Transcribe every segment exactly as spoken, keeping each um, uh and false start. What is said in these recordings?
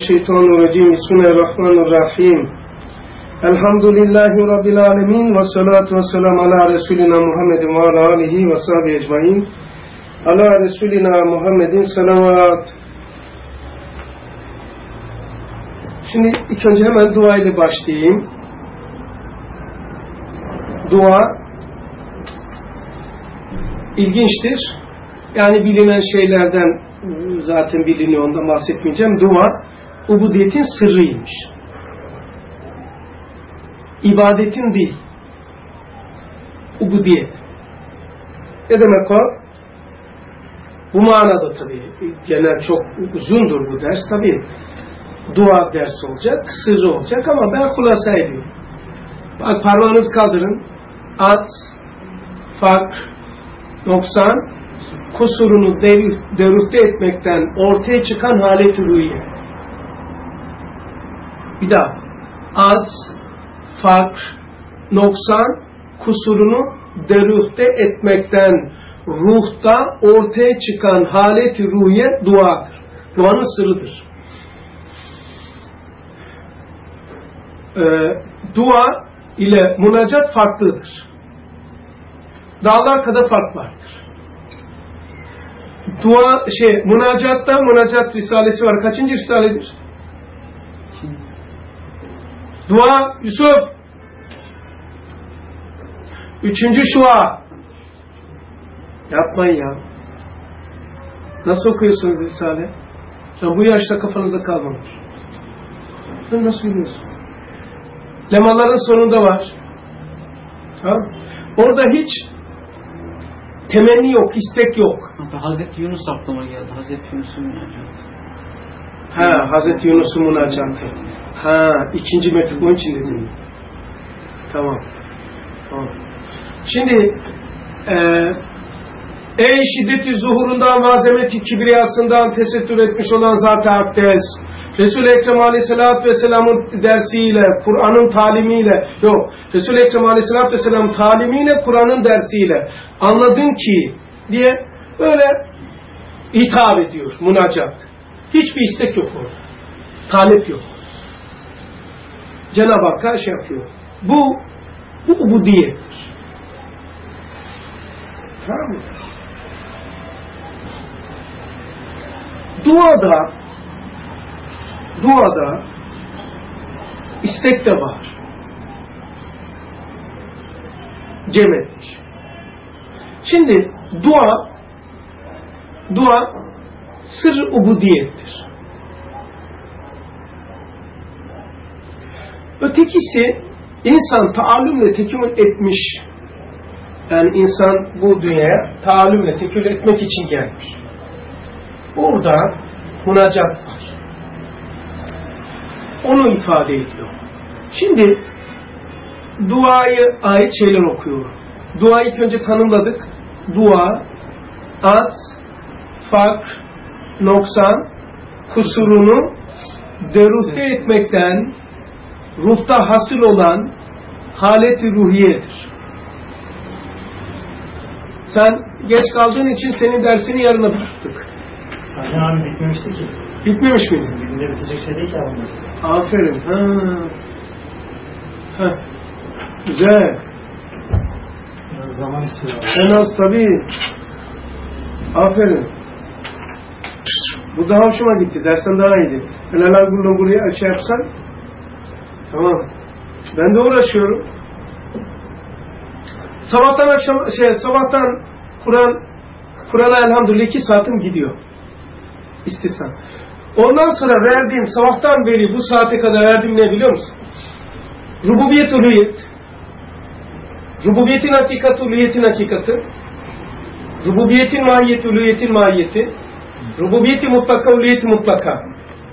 Şeytanirracim. Bismillahirrahmanirrahim. Elhamdülillahi Rabbil alemin. Ve salatu ve selam ala Resulina Muhammedin ve ala alihi ve sahbihi ecmain. Ala Resulina Muhammedin salavat. Şimdi ilk önce hemen dua ile başlayayım. Dua ilginçtir. Yani bilinen şeylerden zaten biliniyor, ondan bahsetmeyeceğim. Dua ubudiyetin sırrıymış. İbadetin değil. Ubudiyet. Ne demek o? Bu manada tabii. Genel çok uzundur bu ders tabii. Dua dersi olacak, sırrı olacak ama ben hulasa ediyorum. Bak parmağınızı kaldırın. At, fakr, noksan, kusurunu derüfte etmekten ortaya çıkan halet-i ruhiye. Bir daha. Az, fakr, noksan, kusurunu derüfte etmekten ruhta ortaya çıkan halet-i ruhiye duadır. Duanın sırrıdır. Ee, dua ile münacat farklıdır. Dağlar kadar fark vardır. Dua, şey, münacatta münacat risalesi var. Kaçıncı risaledir? Dua, Yusuf. Üçüncü şua. Yapmayın ya. Nasıl okuyorsunuz risale? Ya bu yaşta kafanızda kalmamış. Sen nasıl biliyorsun? Lemaların sonunda var. Tamam. Orada hiç temenni yok, istek yok. Hazreti Yunus aklıma geldi. Hazreti Yunus'un münacatı. Ha, Hazreti Yunus'un münacatı. Ha, ikinci mektup onun için dedim. Tamam. Tamam. Şimdi e, ey şiddeti zuhurundan ve azameti kibriyasından tesettür etmiş olan Zat-ı Akdes, Resul-i Ekrem Aleyhisselatü Vesselam'ın dersiyle, Kur'an'ın talimiyle, yok, Resul-i Ekrem Aleyhisselatü Vesselam'ın talimiyle, Kur'an'ın dersiyle anladın ki diye böyle hitap ediyor, münacat. Hiçbir istek yok orada. Talep yok. Cenab-ı Hakk'a şey yapıyor. Bu, bu ubudiyettir. Tamam mı? Duada duada istek de var. Cem etmiş. Şimdi dua dua sır ubudiyettir. Ötekisi insan taallümle tekemmül etmiş. Yani insan bu dünyaya taallümle tekemmül etmek için gelmiş. Orada münacat var. Onu ifade ediyor. Şimdi duayı ait şeyler okuyor. Duayı ilk önce tanımladık. Dua, az, fakr, noksan, kusurunu derüfte etmekten ruhta hasıl olan halet-i ruhiyedir. Sen geç kaldığın için senin dersini yarına bıraktık. Zaten abi bitmemişti ki. Bitmemiş miydi? Günde bitecek şey değil ki abi. Aferin. Ha. Ha. Güzel. Biraz zaman istiyor abi. En az tabii. Aferin. Bu daha hoşuma gitti. Dersten daha iyiydi. Helal bunu buraya açı yapsan. Tamam. Ben de uğraşıyorum. Sabahtan akşam şey sabahtan Kur'an Kur'an'a elhamdülillah iki saatim gidiyor. İstisna. Ondan sonra verdiğim sabahtan beri bu saate kadar verdiğim ne biliyor musun? Rububiyet uluhiyet. Rububiyetin hakikati, uluhiyetin hakikati. Rububiyetin mahiyeti, uluhiyetin mahiyeti. Rububiyeti mutlaka, uluhiyeti mutlaka.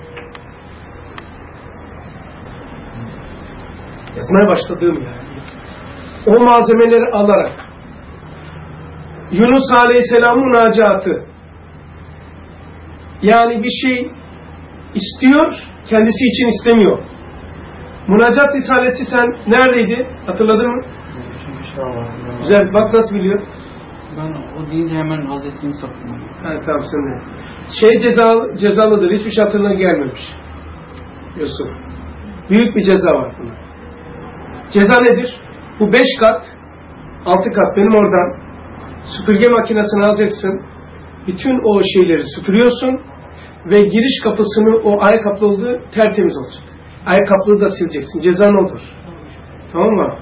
Yazmaya başladığım yani. O malzemeleri alarak Yunus Aleyhisselam'ın münacatı, yani bir şey istiyor, kendisi için istemiyor. Münacat risalesi sen neredeydi? Hatırladın mı? Güzel, bak nasıl biliyor. Ben o deyince hemen Hazreti Yunus aklıma geldi. Ha, tamam sen de. Şey cezalı, cezalıdır, hiçbir şey hatırına gelmemiş. Yusuf. Büyük bir ceza var buna. Ceza nedir? Bu beş kat, altı kat benim oradan süpürge makinesini alacaksın. Bütün o şeyleri süpürüyorsun ve giriş kapısını o ayakkabılı olduğu tertemiz olacak. Ayakkabıyı da sileceksin. Cezan odur. Tamam mı?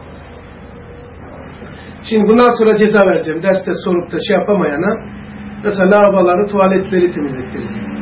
Şimdi bundan sonra ceza vereceğim. Derste sorup da şey yapamayana mesela lavaboları, tuvaletleri temizlettireceğiz.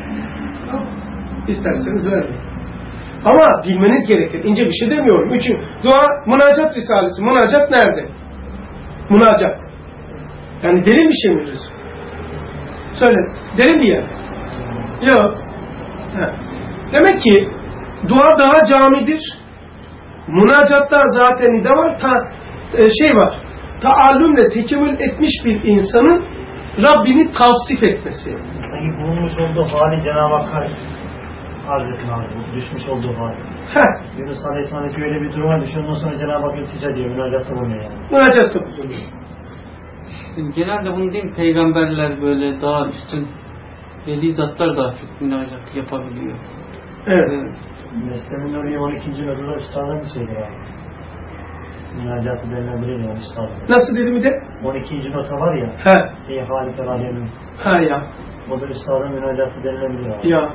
İsterseniz vermeyin. Ama bilmeniz gerekir. İnce bir şey demiyorum. Üçün, dua, münacat risalesi. Münacat nerede? Münacat. Yani derin bir şey mi diyorsun? Söyle. Derin bir yer. Yok. Ha. Demek ki dua daha camidir. Münacatta zaten ne var? Ta, e, şey var. Taallümle tekemmül etmiş bir insanın Rabbini tavsif etmesi. Sanki bulunmuş olduğu hali Cenab-ı Hakk'a arz etme hali. Düşmüş olduğu hali. Heh. Yunus Aleyhisselam'daki öyle bir duruma düşüyor. Ondan sonra Cenab-ı Hak iltica diyor. Münacatta bulunuyor yani. Münacatta bulunuyor. Genelde bunu değil mi? Peygamberler böyle daha üstün veli zatlar daha çok münacat yapabiliyor. Evet. Evet. Mesleğinin örneği on ikinci notunda üstadın bir şeydir abi. Münacatı denilebilir yani üstadın. Nasıl dedi bir de? on ikinci nota var ya. He. Ey Halik-el Alemin. Ha ya. O da üstadın münacatı denilebilir abi. Ya.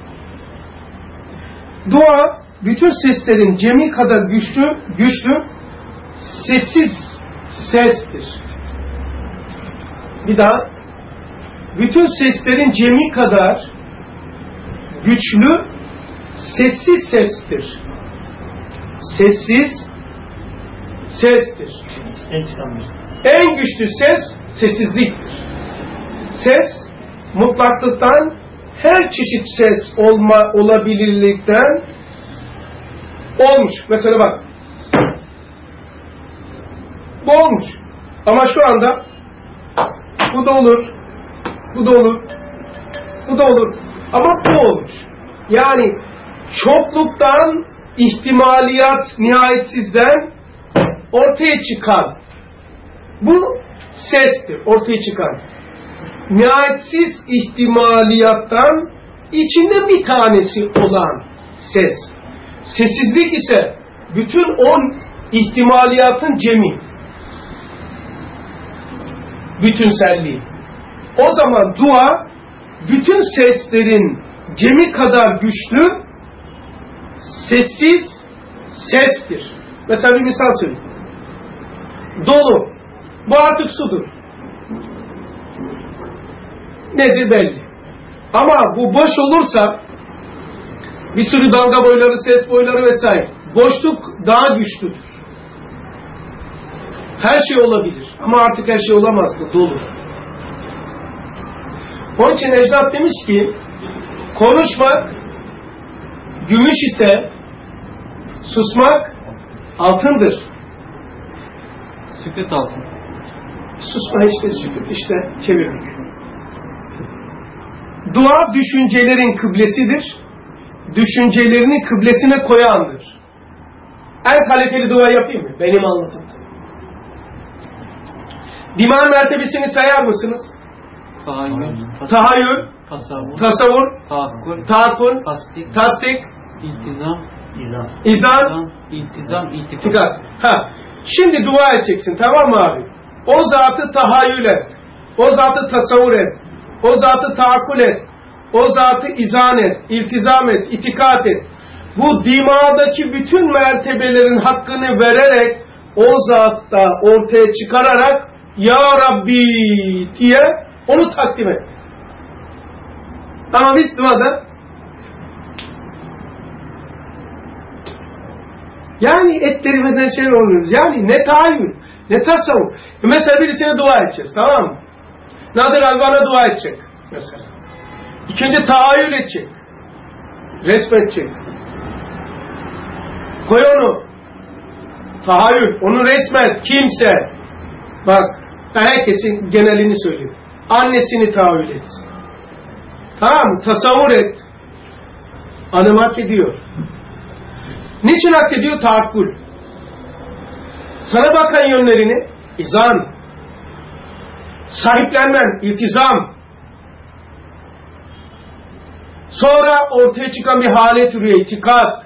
Dua bütün seslerin cemi kadar güçlü, güçlü, sessiz sestir. Bir daha. Bütün seslerin cemi kadar güçlü, sessiz sestir. Sessiz sestir. En çıkanmıştır. En güçlü ses sessizliktir. Ses mutlaklıktan, her çeşit ses olma olabilirlikten olmuş. Mesela bak. Bu olmuş. Ama şu anda bu da olur. Bu da olur. Bu da olur. Ama bu olmuş. Yani çokluktan, ihtimaliyat nihayetsizden ortaya çıkan bu sestir. Ortaya çıkan. Nihayetsiz ihtimaliyattan içinde bir tanesi olan ses. Sessizlik ise bütün on ihtimaliyatın cemi. Bütünselliği. O zaman dua bütün seslerin cemi kadar güçlü, sessiz sestir. Mesela bir misal söyleyeyim. Dolu. Bu artık sudur. Nedir belli. Ama bu boş olursa bir sürü dalga boyları, ses boyları vesaire. Boşluk daha güçlüdür. Her şey olabilir. Ama artık her şey olamaz. Bu dolu. Onun için ecdat demiş ki konuşmak gümüş ise susmak altındır. Sükut altın. Susma işte sükut işte çevirdik. Dua düşüncelerin kıblesidir. Düşüncelerini kıblesine koyandır. En kaliteli dua yapayım mı? Benim anlatımım. İman mertebesini sayar mısınız? Tahayyül, Tahayyül, tasavvur, tasavvur, tahakkul, tahakkul, tasdik, tasdik, iltizam, İzan. izan, iltizam, itikad. itikad. Ha. Şimdi dua edeceksin, tamam mı abi? O zatı tahayyül et. O zatı tasavvur et. O zatı tahakkul et. O zatı izan et, iltizam et, itikad et. Bu dimağdaki bütün mertebelerin hakkını vererek o zatta ortaya çıkararak Ya Rabbi diye onu takdim et. Ama biz duada yani etlerimizden şey oluyoruz. Yani ne tahayyül, ne tasavvur. Mesela birisine dua edeceğiz, tamam mı? Nadir Alvan'a dua edecek mesela. İkinci tahayyül edecek. Resmedecek. Koy onu. Tahayyül. Onu resmet. Kimse. Bak. Herkesin genelini söyleyeyim. Annesini tahayyül etsin. Tamam mı? Tasavvur et. Anım hak ediyor. Niçin hak ediyor? Tahakkul. Sana bakan yönlerini izan. Sahiplenmen. İltizam. Sonra ortaya çıkan bir halet rüya, itikat.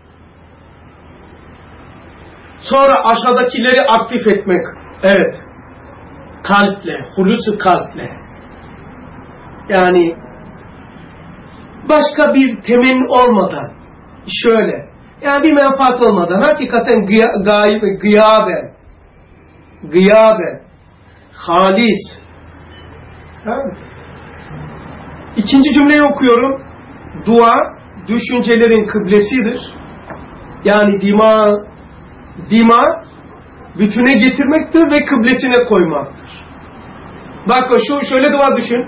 Sonra aşağıdakileri aktif etmek. Evet. Kalple, hulusu kalple. Yani başka bir temin olmadan, şöyle, yani bir menfaat olmadan, hakikaten gıya, gayb, gıyaben, gıyaben, halis. Tamam. İkinci cümleyi okuyorum. Dua, düşüncelerin kıblesidir. Yani dima, dima, bütüne getirmektir ve kıblesine koymaktır. Bak şu şöyle dua düşün.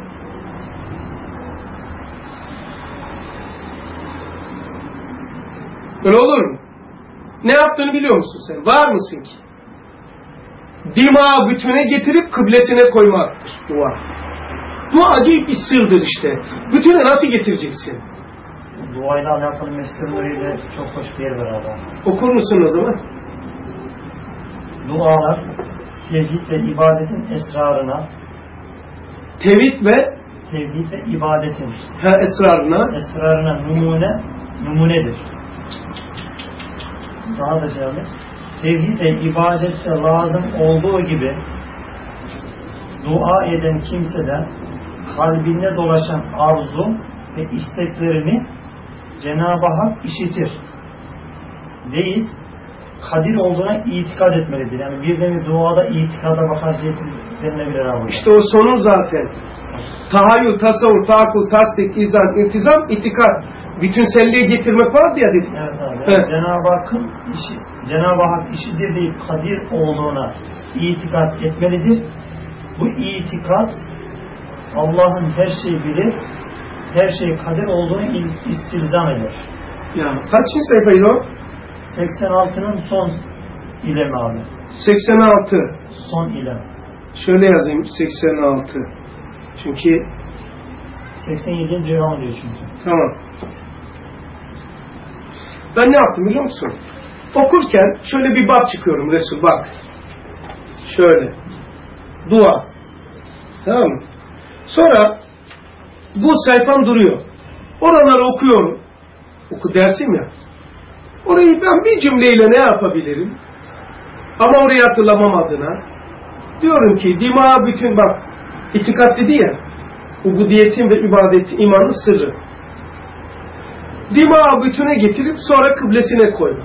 Öyle olur mu? Ne yaptığını biliyor musun sen? Var mısın ki? Dima bütüne getirip kıblesine koymaktır dua. Dua acayip bir sırdır işte. Bütüne nasıl getireceksin? Duayla alakalı mesleğiyle çok hoş bir yer var abi. Okur musun o zaman? Dualar, tevhid ve ibadetin esrarına, Tevhid ve tevhid ve ibadetin ha, esrarına, esrarına numune, numunedir. Daha da şöyle, tevhid ve ibadette lazım olduğu gibi dua eden kimseden kalbinde dolaşan arzu ve isteklerini Cenab-ı Hak işitir deyip kadir olduğuna itikad etmelidir. Yani bir nevi duada itikada bakar denilebilir abi. İşte o sonu zaten. Tahayyül, tasavvur, tahakkul, tasdik, izan, iltizam, itikad. Bütünselliğe getirmek vardı ya dedik. Evet abi. Evet. Cenab-ı Hakk'ın işi, Cenab-ı Hak işidir deyip kadir olduğuna itikad etmelidir. Bu itikat Allah'ın her şeyi bilir, her şey kadir olduğunu istilzam eder. Ya kaçıncı sayfaydı o? seksen altının son ilemi abi. seksen altı. Son ilem. Şöyle yazayım seksen altı. Çünkü seksen yedi. devam ediyor çünkü. tamam. Ben ne yaptım biliyor musun? Okurken şöyle bir bab çıkıyorum Resul bak. Şöyle. Dua. Tamam mı? Sonra bu sayfam duruyor. Oraları okuyorum. Oku dersim ya. Orayı ben bir cümleyle ne yapabilirim? Ama orayı hatırlamam adına. Diyorum ki dima bütün bak itikat dedi ya. Ubudiyetin ve ibadetin imanın sırrı. Dima bütüne getirip sonra kıblesine koymak.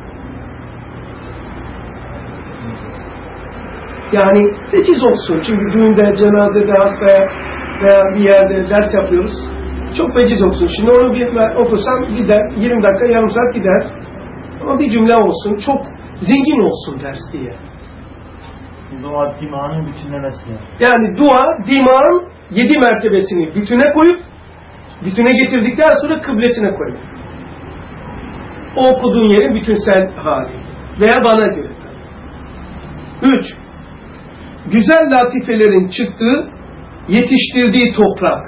Yani veciz olsun. Çünkü düğünde, cenazede, hastaya veya bir yerde ders yapıyoruz. Çok veciz olsun. Şimdi onu bir okursam gider. yirmi dakika, yarım saat gider. Ama bir cümle olsun. Çok zengin olsun ders diye. Dua dimağının bütünlemesi. Yani dua, dimağın yedi mertebesini bütüne koyup bütüne getirdikten sonra kıblesine koymak. O okuduğun yerin bütünsel hali. Veya bana göre. Üç. Güzel latifelerin çıktığı, yetiştirdiği toprak.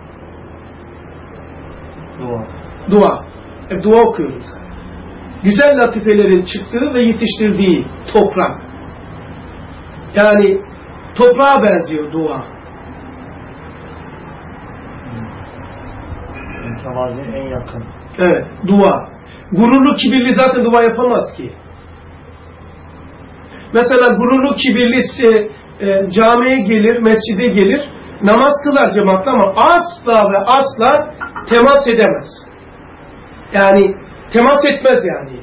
Dua. Dua. E, dua okuyoruz. Güzel latifelerin çıktığı ve yetiştirdiği toprak. Yani toprağa benziyor dua. Mütevazi en yakın. Evet, dua. Gururlu, kibirli zaten dua yapamaz ki. Mesela gururlu, kibirlisi e, camiye gelir, mescide gelir, namaz kılar cemaatle ama asla ve asla temas edemez. Yani temas etmez yani.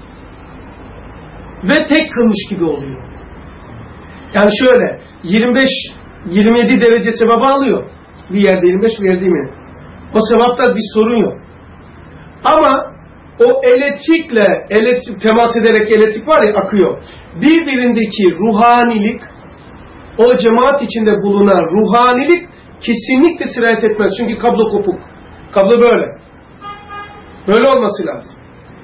Ve tek kılmış gibi oluyor. Yani şöyle, yirmi beş yirmi yedi derece sevabı alıyor. Bir yerde yirmi beş, bir yerde yirmi yedi. O sevapta bir sorun yok. Ama o elektrikle, elektrik, temas ederek elektrik var ya akıyor. Birbirindeki ruhanilik, o cemaat içinde bulunan ruhanilik kesinlikle sirayet etmez. Çünkü kablo kopuk. Kablo böyle. Böyle olması lazım.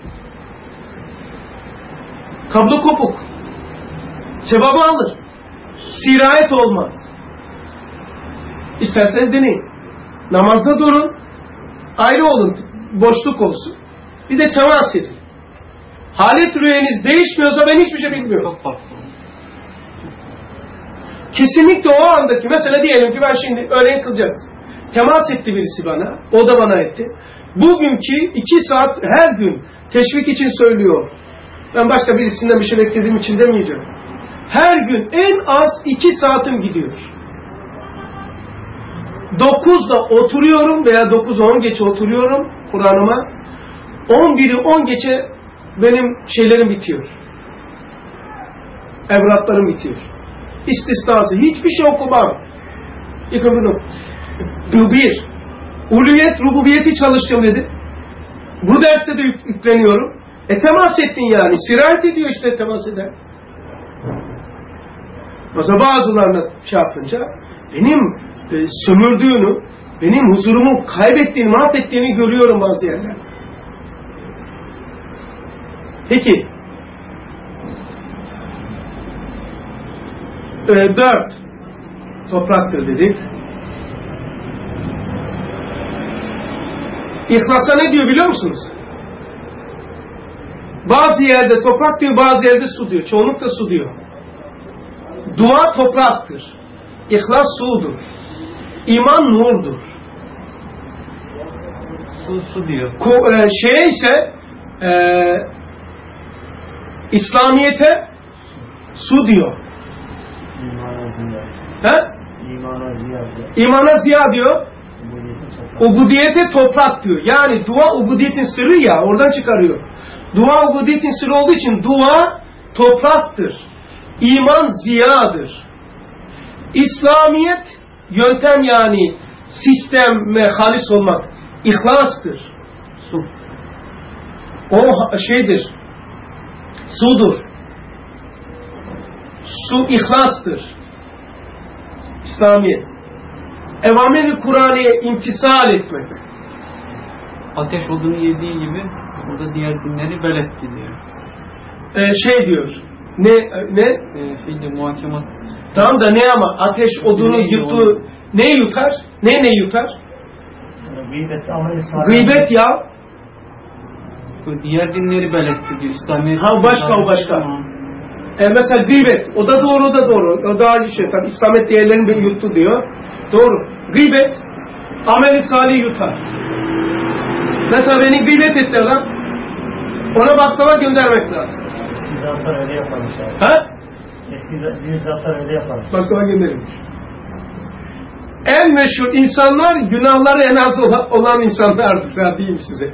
Kablo kopuk. Sevabı alır. Sirayet olmaz. İsterseniz deneyin. Namazda durun. Ayrı olun. Boşluk olsun. Bir de temas edin. Halet rüyeniz değişmiyorsa ben hiçbir şey bilmiyorum. Çok farklı. Kesinlikle o andaki, mesela diyelim ki ben şimdi öğlen kılacağız. Temas etti birisi bana. O da bana etti. Bugünkü iki saat her gün teşvik için söylüyor. Ben başka birisinden bir şey beklediğim için demeyeceğim. Her gün en az iki saatim gidiyor. dokuzda oturuyorum veya dokuz on geçe oturuyorum Kur'an'ıma. on biri on geçe benim şeylerim bitiyor. Evraklarım bitiyor. İstisnası. Hiçbir şey okumam. Yıkın bunu. Bu bir. Uluyet, rububiyeti çalıştım dedi. Bu derste de yük, yükleniyorum. E temas ettin yani. Sirayet ediyor işte temas eden. Mesela bazılarına şey yapınca benim e, sömürdüğünü, benim huzurumu kaybettiğini, mahvettiğini görüyorum bazı yerler. Peki. E, dört. Topraktır dedik. İhlasa ne diyor biliyor musunuz? Bazı yerde toprak diyor, bazı yerde su diyor. Çoğunlukla su diyor. Dua topraktır. İhlas sudur. İman nurdur. Su, su diyor. Ko, e, şeye ise e, İslamiyete su diyor. İmana ziya. He? İmana ziya. İmana ziya diyor. Ubudiyete toprak diyor. Yani dua ubudiyetin sırrı ya, oradan çıkarıyor. Dua ubudiyetin sırrı olduğu için dua topraktır. İman ziyadır. İslamiyet yöntem yani sistem ve halis olmak ihlastır. Su. O şeydir. Sudur. Su ihlastır. İslamiyet. Evamir-i Kur'an'ya imtisal etmek. Ateş odunu yediği gibi burada diğer dinleri beletti diyor. Ee, şey diyor. Ne? Ne? Ee, şeyde muhakemat. Tamam da ne ama ateş odunu yuttu. Ne yutar? Ne ne yutar? Gıybet, amel-i salih. Gıybet ya. Bu diğer dinleri beletti diyor. İslamiyet. Ha başka o başka. E, mesela gıybet. O da doğru, o da doğru. O daha iyi şey. Tabii İslamiyet diğerlerini beni yuttu diyor. Doğru. Gıybet amel-i salih yutar. Mesela beni gıybet etti adam. Ona baklava göndermek lazım. Eski zatlar öyle yaparmış abi. Ha? Eski din zatlar öyle yaparmış. Baklava gönderilmiş. En meşhur insanlar günahları en az olan insanlardır. Ben diyeyim size.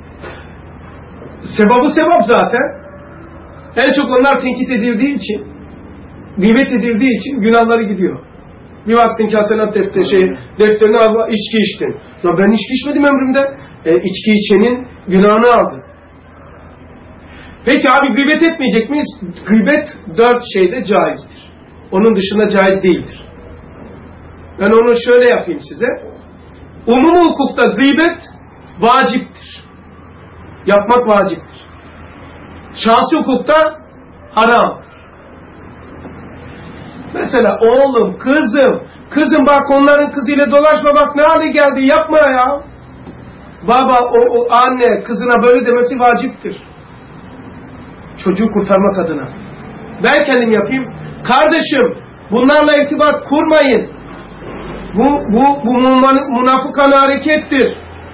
Sebabı sebap zaten. En çok onlar tenkit edildiği için, gıybet edildiği için günahları gidiyor. Bir baktın ki hasenat defteri, şey, defterini al, içki içtin. Ya ben içki içmedim ömrümde. E, içki içenin günahını aldı. Peki abi gıybet etmeyecek miyiz? Gıybet dört şeyde caizdir. Onun dışında caiz değildir. Ben onu şöyle yapayım size. Umum hukukta gıybet vaciptir. Yapmak vaciptir. Şahsi hukukta haramdır. Mesela oğlum, kızım, kızım bak onların kızıyla dolaşma, bak ne hale geldi, yapma ya. Baba, o, o anne kızına böyle demesi vaciptir. Çocuğu kurtarmak adına. Ben kendim yapayım. Kardeşim, bunlarla irtibat kurmayın. Bu, bu, bu münafıkane harekettir.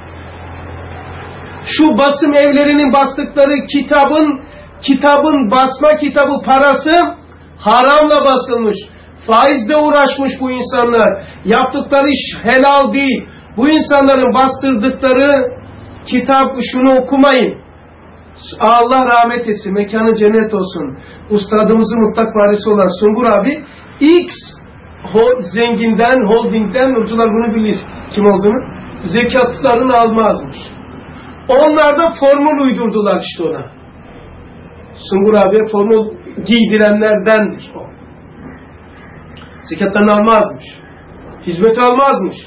Şu basım evlerinin bastıkları kitabın, kitabın basma kitabı parası haramla basılmış. Faizle uğraşmış bu insanlar. Yaptıkları iş helal değil. Bu insanların bastırdıkları kitap, şunu okumayın. Allah rahmet etsin, mekanı cennet olsun. Ustadımızın mutlak varisi olan Sungur abi X zenginden, holdingden, hocalar bunu bilir kim olduğunu, zekatlarını almazmış. Onlar da formül uydurdular işte ona. Sungur abiye formül giydirenlerdendir o. Zekatlarını almazmış. Hizmet almazmış.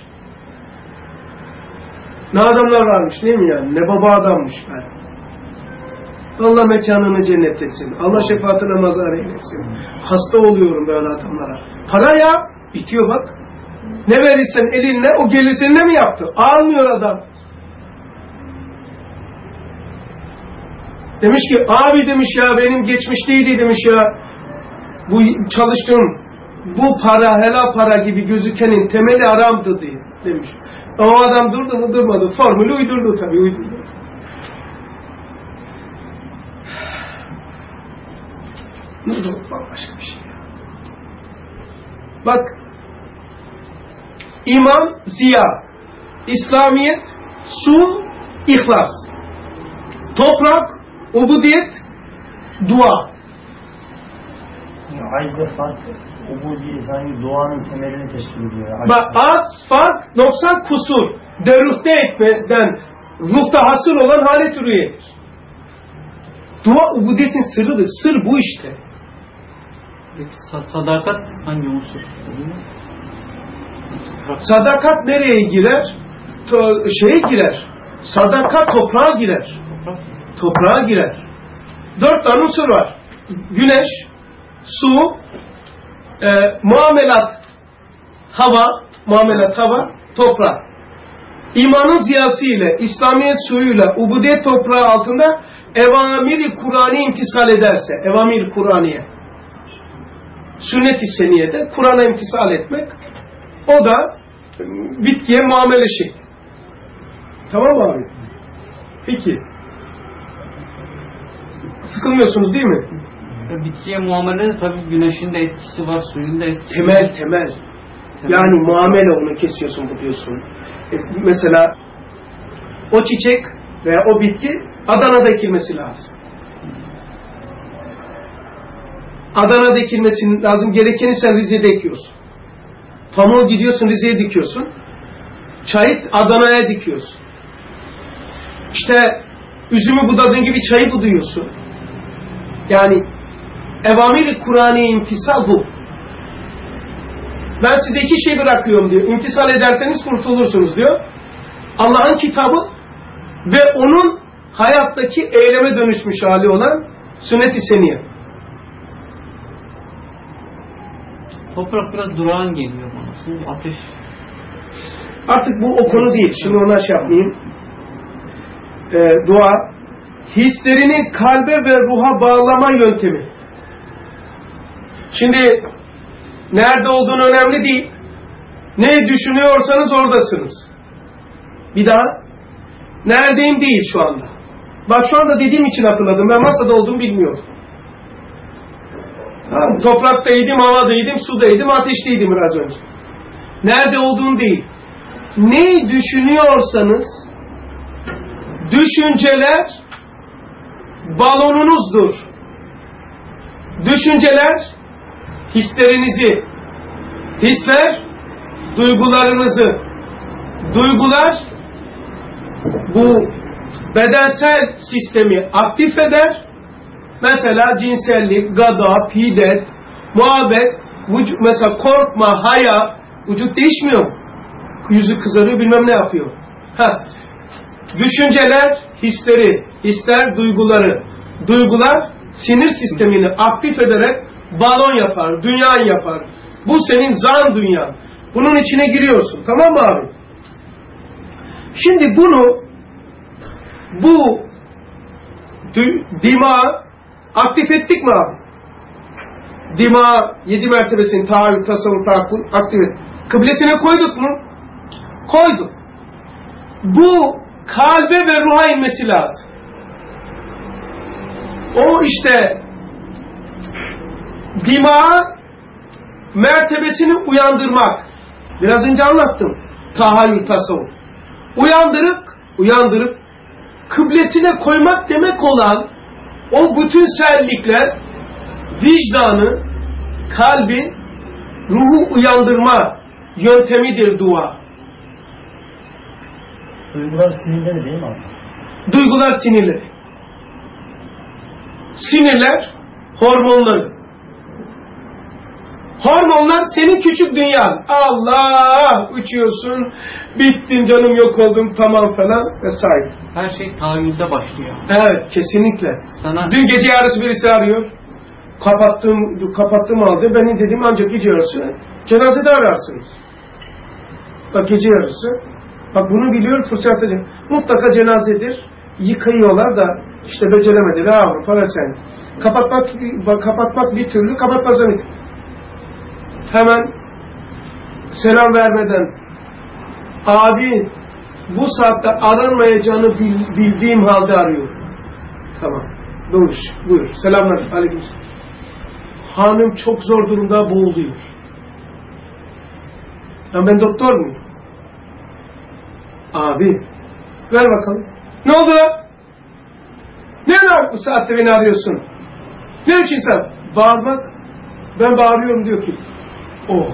Ne adamlar varmış değil mi yani? Ne baba adammış ben. Allah mekanını cennet etsin. Allah şefaatine mazhar eylesin. Hasta oluyorum böyle adamlara. Para ya. Bitiyor bak. Ne verirsen elinle o gelir seninle mi yaptı? Almıyor adam. Demiş ki abi demiş ya benim geçmişteydi demiş ya. Bu çalıştığım bu para helal para gibi gözükenin temeli haramdı diye. demiş. O adam durdu mu durmadı. Formülü uydurdu tabii, uydurdu. Bu başka bir şey. Bak, iman, ziya, İslamiyet, su, ihlas, toprak, ubudiyet, dua. Aczde fark, ubudiyet sanki duanın temelini teşkil ediyor. Bak, az, fark, noksan, kusur, derruhte etmeden ruhta hasıl olan halet-i rüyedir. Dua ubudiyetin sırrıdır. Sır bu işte. Sadakat hangi unsur? Sadakat nereye girer? To şeye girer. Sadakat toprağa girer. Toprağa girer. Dört tane unsur var. Güneş, su, e, muamelat, hava, muamelat hava, toprak. İmanın ziyası ile, İslamiyet suyuyla, ubudiyet toprağı altında evamir-i Kur'an'ı imtisal ederse, evamir-i Kur'an'ıya, sünnet-i seniyede Kur'an'a imtisal etmek, o da bitkiye muamele şekli. Tamam mı abi? Peki. Sıkılmıyorsunuz değil mi? Bitkiye muamelede tabii güneşin de etkisi var, suyun da etkisi temel, var. Temel, temel. Yani muamele, onu kesiyorsun, buluyorsun. E, mesela o çiçek veya o bitki Adana'da ekilmesi lazım. Adana'da ekilmesi lazım. Gerekeni sen Rize'de ekiyorsun. Pamuğu gidiyorsun Rize'ye dikiyorsun. Çayı Adana'ya dikiyorsun. İşte üzümü budadığın gibi çayı buduyorsun. Yani evamir-i Kur'an'ı imtisal bu. Ben size iki şey bırakıyorum diyor. İmtisal ederseniz kurtulursunuz diyor. Allah'ın kitabı ve onun hayattaki eyleme dönüşmüş hali olan sünnet-i seniye. Toprak biraz durağan geliyor bana. Şimdi ateş. Artık bu o konu değil. Şimdi ona şey yapmayayım. Ee, dua, hislerini kalbe ve ruha bağlama yöntemi. Şimdi nerede olduğunu önemli değil. Ne düşünüyorsanız oradasınız. Bir daha. Neredeyim değil şu anda. Bak şu anda dediğim için hatırladım. Ben masada olduğumu bilmiyordum. Tamam, topraktaydım, havadaydım, sudaydım, ateşteydim biraz önce. Nerede olduğun değil. Ne düşünüyorsanız düşünceler balonunuzdur. Düşünceler hislerinizi, hisler duygularınızı, duygular bu bedensel sistemi aktif eder. Mesela cinsellik, gada, pidet, muhabbet, vücut, mesela korkma, haya, vücut değişmiyor mu? Yüzü kızarıyor, bilmem ne yapıyor. Ha. Düşünceler, hisleri, hisler, duyguları. Duygular sinir sistemini aktif ederek balon yapar, dünyan yapar. Bu senin zan dünyan. Bunun içine giriyorsun. Tamam mı abi? Şimdi bunu bu dima aktif ettik mi abi? Dima yedi mertebesini tahayyül, tasavvur, tahakkul aktif ettik. Kıblesine koyduk mu? Koyduk. Bu kalbe ve ruha inmesi lazım. O işte dima mertebesini uyandırmak. Biraz önce anlattım. Tahayyül, tasavvur. Uyandırıp, uyandırıp kıblesine koymak demek olan o bütünsellikler vicdanı, kalbi, ruhu uyandırma yöntemidir dua. Duygular sinirleri değil mi abi? Duygular sinirleri. Sinirler hormonları. Hormonlar senin küçük dünyan. Allah! Uçuyorsun, bittim, canım yok oldum, tamam falan vesaire. Her şey tahayyülde başlıyor. Evet, kesinlikle. Sana... Dün gece yarısı birisi arıyor. Kapattım, kapattım aldı. Beni dedim ancak gece yarısı. Cenazede ararsınız. Bak gece yarısı. Bak bunu biliyor, fırsat edin. Mutlaka cenazedir. Yıkayıyorlar da işte beceremediler Avrupa ve sen. Kapatmak, kapatmak bir türlü, kapatmazdan bir türlü. Hemen selam vermeden Abi bu saatte aranmayacağını bil, bildiğim halde arıyorum. Tamam. Buyur. Buyur. Selamlar. Aleykümselam. Hanım çok zor durumda, boğuluyor. Ya ben doktor muyum? Abi ver bakalım. Ne oldu lan? Ne lan bu saatte beni arıyorsun? Ne için sen? Bağırmak. Ben bağırıyorum diyor ki. Oh.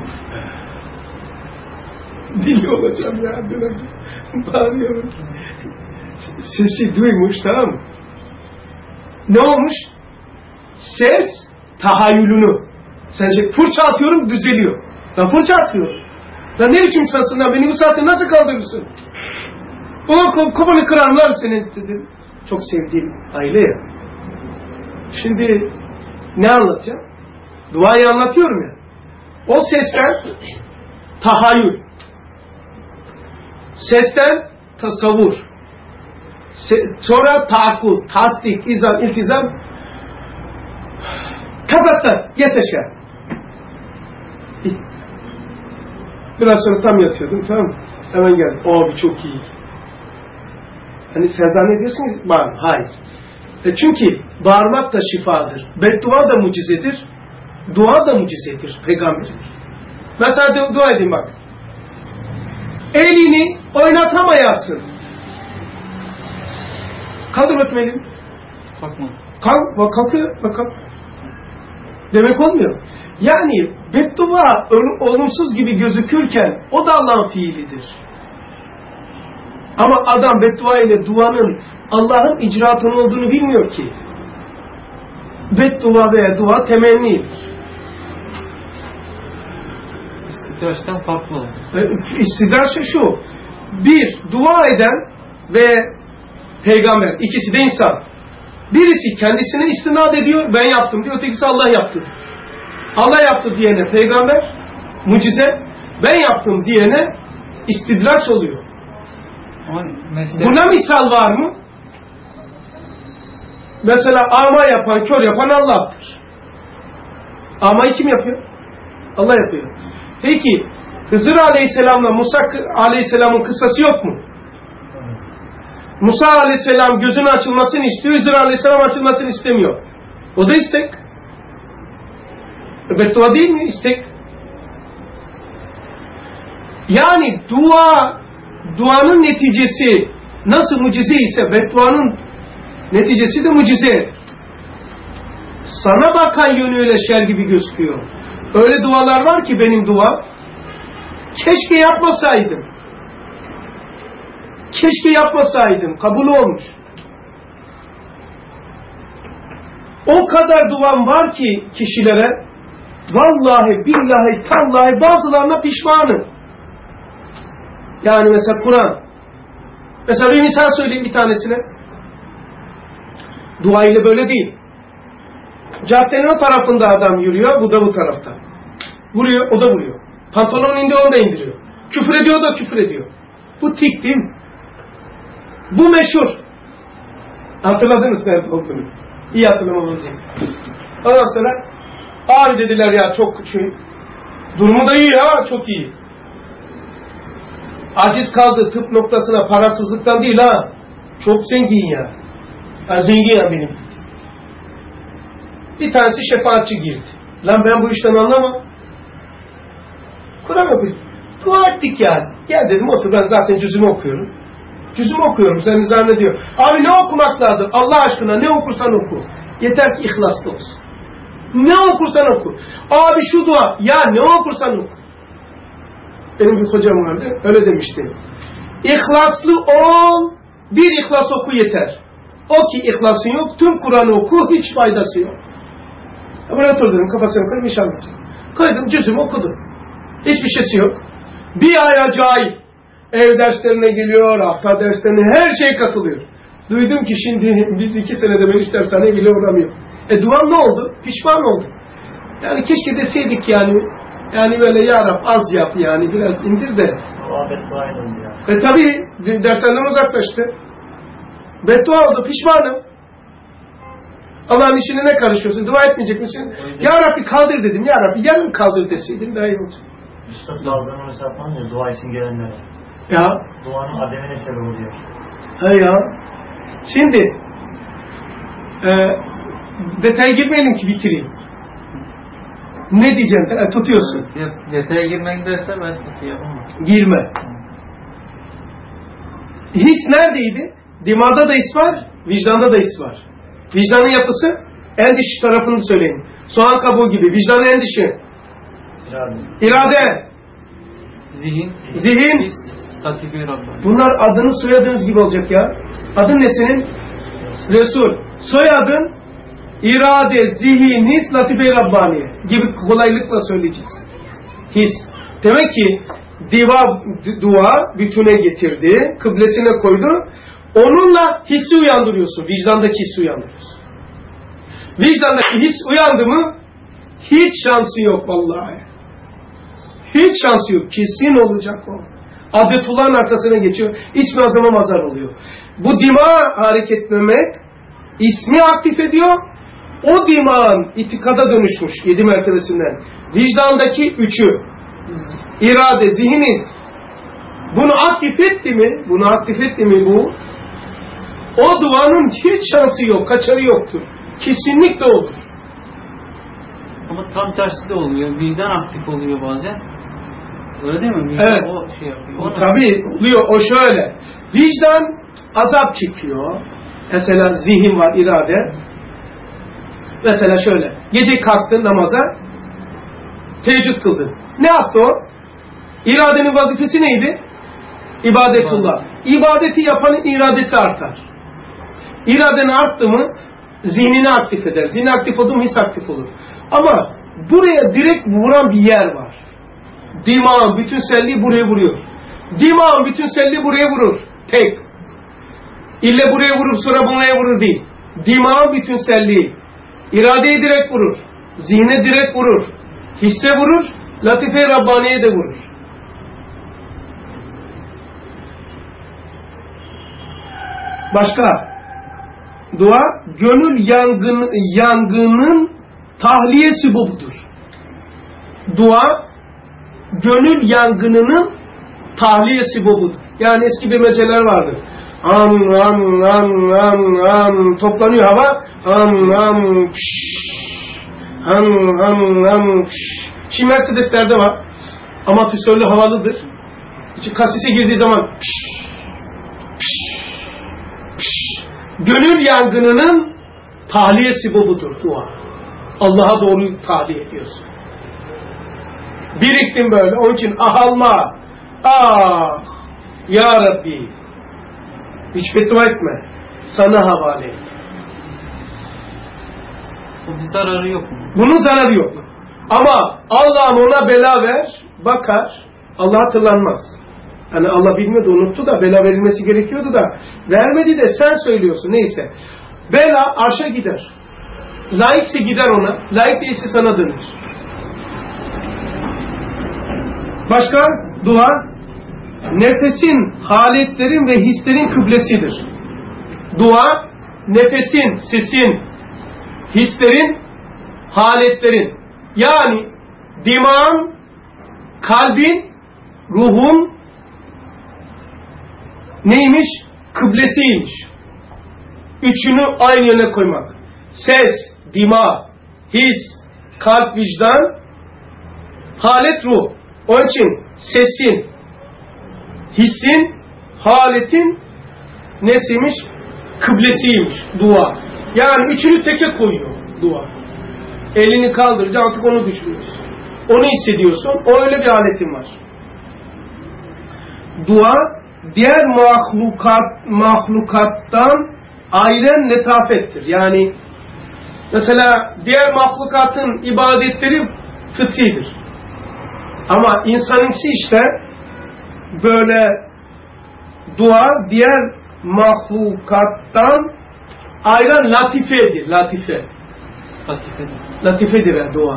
Dili olacağım ya. Bağırıyorum. Sesi duymuş, tamam mı? Ne olmuş? Ses tahayyülünü. Sence fırça atıyorum düzeliyor. Ben fırça atıyorum. Lan ne biçim insansın lan? Beni bu saatte nasıl kaldırırsın? O kafanı kıranlar senin dedim. Çok sevdiğim aile ya. Şimdi ne anlatacağım? Duayı anlatıyorum ya. O sesten tahayyül. Sesten tasavvur. Se- sonra taakkul, tasdik, izam, iltizam. Kapattı. Yeteşe. Biraz sonra tam yatıyordum, tamam mı? Hemen geldi. Abi çok iyi. Hani sen zannediyorsun ki bağır. Hayır. E çünkü bağırmak da şifadır. Beddua da mucizedir. Dua da mucizedir. Peygamberin. Mesela de, dua edeyim bak. Elini oynatamayasın. Kaldır bakayım elini. Kalkma. Kalk, bak kalkıyor. Bak kalk. Demek olmuyor. Yani beddua olumsuz gibi gözükürken o da Allah'ın fiilidir. Ama adam beddua ile duanın Allah'ın icraatının olduğunu bilmiyor ki. Beddua veya dua temennidir. İstidraçtan farklı olur. İstidraç şu. Bir, dua eden ve peygamber. İkisi de insan. Birisi kendisine istinad ediyor. Ben yaptım diyor. Ötekisi Allah yaptı. Allah yaptı diyene peygamber, mucize. Ben yaptım diyene istidraç oluyor. Mesela... Buna misal var mı? Mesela ama yapan, kör yapan Allah'tır. Amayı kim yapıyor? Allah yapıyor. Peki Hızır Aleyhisselam'la Musa Aleyhisselam'ın kıssası yok mu? Musa Aleyhisselam gözünün açılmasını istiyor, Hızır Aleyhisselam açılmasını istemiyor. O da istek. Beddua değil mi? İstek. Yani dua, duanın neticesi nasıl mucize ise bedduanın neticesi de mucize. Sana bakan yönüyle şer gibi gözüküyor. Öyle dualar var ki benim dua. Keşke yapmasaydım. Keşke yapmasaydım. Kabul olmuş. O kadar duam var ki kişilere, vallahi, billahi, tallahi bazılarına pişmanım. Yani mesela Kur'an. Mesela bir misal söyleyeyim bir tanesine. Dua ile böyle değil. Caddenin o tarafında adam yürüyor, bu da bu tarafta. Vuruyor, o da vuruyor. Pantolonun indi, onu da indiriyor. Küfür ediyor, o da küfür ediyor. Bu tik değil mi? Bu meşhur. Hatırladınız nerede olduğunu. İyi hatırlamanız için. Ondan sonra abi dediler ya çok küçük. Durumu da iyi ha, çok iyi. Aciz kaldı tıp noktasına, parasızlıktan değil ha. Çok zengin ya. Ha, zengin ya benim. Bir tanesi şefaatçi girdi. Lan ben bu işten anlamam. Kur'an okuyun. Dua ettik yani. Gel dedim otur, ben zaten cüzümü okuyorum. Cüzümü okuyorum, seni zannediyor. Abi ne okumak lazım? Allah aşkına ne okursan oku. Yeter ki ihlaslı olsun. Ne okursan oku. Abi şu dua. Ya ne okursan oku. Benim bir hocam vardı. Öyle demişti. İhlaslı ol. Bir ihlas oku yeter. O ki ihlasın yok. Tüm Kur'an'ı oku. Hiç faydası yok. Buraya oturdum. Kafasını koyayım. İş anlatacağım. Koydum. Cüzümü okudum. Hiçbir şeysi yok. Bir ay acayip. Ev derslerine geliyor. Hafta derslerine. Her şeye katılıyor. Duydum ki şimdi bir iki senede ben hiç dershaneye bile uğramıyor. E duam ne oldu? Pişman oldu. Yani keşke deseydik yani. Yani böyle ya Rab az yap yani. Biraz indir de. Allah beddua edildi ya. E tabi derslerinden uzaklaştı. Beddua oldu. Pişmanım. Allah'ın işine ne karışıyorsun? Dua etmeyecek misin? Ya Rabbi kaldır dedim. Ya Rabbi yarın kaldır deseydim daha iyi olacak. Üstad dağlarını mesela yapmam ya dua için gelenlere. Ya. Duanın ademine sebep oluyor. Ha ya. Şimdi e, detaya girmeyelim ki bitireyim. Ne diyeceksin? E, tutuyorsun. Detaya girmek derse ben şey yapamam. Girme. His neredeydi? Dimağda da his var, vicdanda da his var. Vicdanın yapısı en dış tarafını söyleyin. Soğan kabuğu gibi. Vicdanın en dışı. İrade. İrade. Zihin. Zihin. His. Latife-i Rabbani. Bunlar adınız soyadınız gibi olacak ya. Adın ne senin? Resul. Soyadın irade, zihin, his, latife-i Rabbani gibi kolaylıkla söyleyeceğiz. His. Demek ki diva, dua bütüne getirdi, kıblesine koydu. Onunla hissi uyandırıyorsun. Vicdandaki hissi uyandırıyorsun. Vicdandaki his uyandı mı hiç şansı yok vallahi. Hiç şansı yok. Kesin olacak o. Adetullah'ın arkasına geçiyor. İsmi azama mazhar oluyor. Bu dima hareketlemek ismi aktif ediyor. O dimağın itikada dönüşmüş yedi mertebesinden. Vicdandaki üçü irade, zihiniz bunu aktif etti mi? Bunu aktif etti mi bu? O duanın hiç şansı yok. Kaçarı yoktur. Kesinlikle olur. Ama tam tersi de oluyor. Vicdan aktif oluyor bazen. Öyle değil mi? Vicdan evet. O şey yapıyor. O, tabii oluyor. O şöyle. Vicdan azap çekiyor. Mesela zihin var, irade. Mesela şöyle. Gece kalktın namaza. Teheccüd kıldın. Ne yaptı o? İradenin vazifesi neydi? İbadetullah. İbadeti yapanın iradesi artar. İraden arttı mı zihnini aktif eder. Zihni aktif oldu mu his aktif olur. Ama buraya direkt vuran bir yer var. Dimağın bütünselliği buraya vuruyor. Dimağın bütünselliği buraya vurur. Tek. İlle buraya vurup sonra buraya vurur değil. Dimağın bütünselliği iradeyi direkt vurur. Zihne direkt vurur. Hisse vurur. Latife-i Rabbani'ye de vurur. Başka? Dua, gönül yangın, yangının tahliye sübubudur. Dua, gönül yangınının tahliye sübubudur. Yani eski bir meceler vardır. Am, am, am, am, am, toplanıyor hava. Am, am, pşşş. Am, am, am, pşşş. Şimdi Mercedes'lerde var. Amatüsörlü havalıdır. Kasise girdiği zaman pşşş, pşşş, pşşş. Gönül yangınının tahliyesi bu budur dua. Allah'a doğru tahliye ediyorsun. Biriktin böyle. Onun için ah alma. Ah ya Rabbi. Hiç beddua etme. Sana havale et. O bir zararı yok mu? Bunun zararı yok. Ama Allah'ım ona bela ver, bakar. Allah hatırlanmaz. Hani Allah bilmiyordu, unuttu da bela verilmesi gerekiyordu da vermedi de sen söylüyorsun. Neyse. Bela arşa gider. Layıkse gider ona. Layık değilse sana dönür. Başka dua nefesin, haletlerin ve hislerin kıblesidir. Dua nefesin, sesin, hislerin, haletlerin yani dimağın, kalbin, ruhun neymiş? Kıblesiymiş. Üçünü aynı yöne koymak. Ses, dima, his, kalp, vicdan, halet, ruh. Onun için sesin, hissin, haletin nesiymiş? Kıblesiymiş dua. Yani üçünü teke koyuyor dua. Elini kaldırınca artık onu düşünüyorsun. Onu hissediyorsun. O öyle bir aletin var. Dua diğer mahlukat, mahlukattan ayrı letafettir. Yani mesela diğer mahlukatın ibadetleri fıtridir. Ama insanınki işte böyle dua diğer mahlukattan ayrı latifedir. Latife. Latifedir. Latifedir yani dua.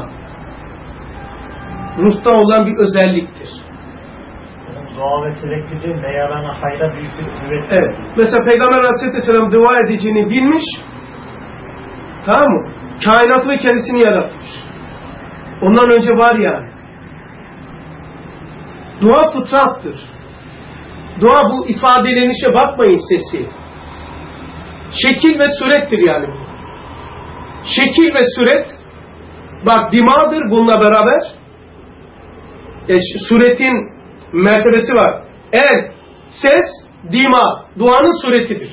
Ruhta olan bir özelliktir. Dua ve tevekkülü meyarana hayra büyük bir kuvvet. Evet. Mesela Peygamber Aleyhisselam dua edeceğini bilmiş. Tamam mı? Kainatı ve kendisini yaratmış. Ondan önce var yani. Dua fıtrattır. Dua bu ifadelenişe bakmayın sesi. Şekil ve surettir yani bu. Şekil ve suret, bak dimadır bununla beraber. E, suretin mertebesi var. El, ses, dima, duanın suretidir.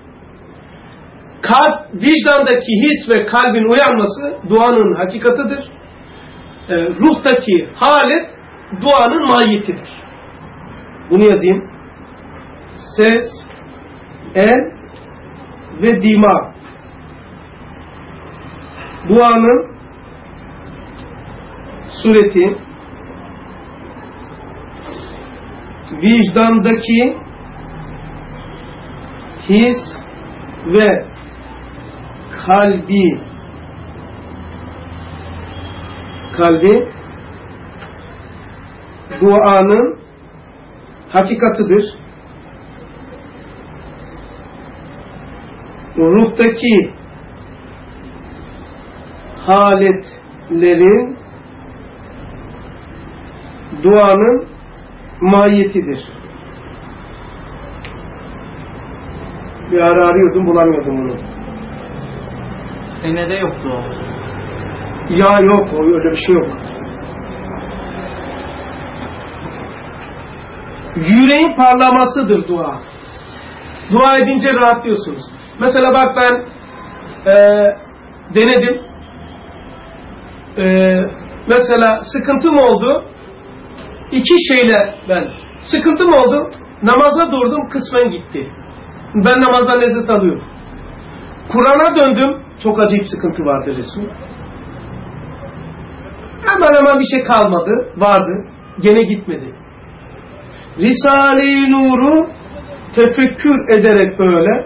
Kalp, vicdandaki his ve kalbin uyanması duanın hakikatıdır. E, ruhtaki halet duanın mahiyetidir. Bunu yazayım. Ses, el ve dima. Duanın sureti, vicdandaki his ve kalbi kalbi duanın hakikatıdır. Ruhtaki haletlerin duanın mahiyetidir. Bir ara arıyordum, bulamıyordum bunu. Senede yoktu o. Ya yok, öyle bir şey yok. Yüreğin parlamasıdır dua. Dua edince rahatlıyorsunuz. Mesela bak ben e, denedim. E, mesela sıkıntım oldu. İki şeyle ben sıkıntım oldu. Namaza durdum, kısmen gitti. Ben namazdan lezzet alıyorum. Kur'an'a döndüm. Çok acayip sıkıntı vardı Resul. Hemen hemen bir şey kalmadı. Vardı. Gene gitmedi. Risale-i Nur'u tefekkür ederek böyle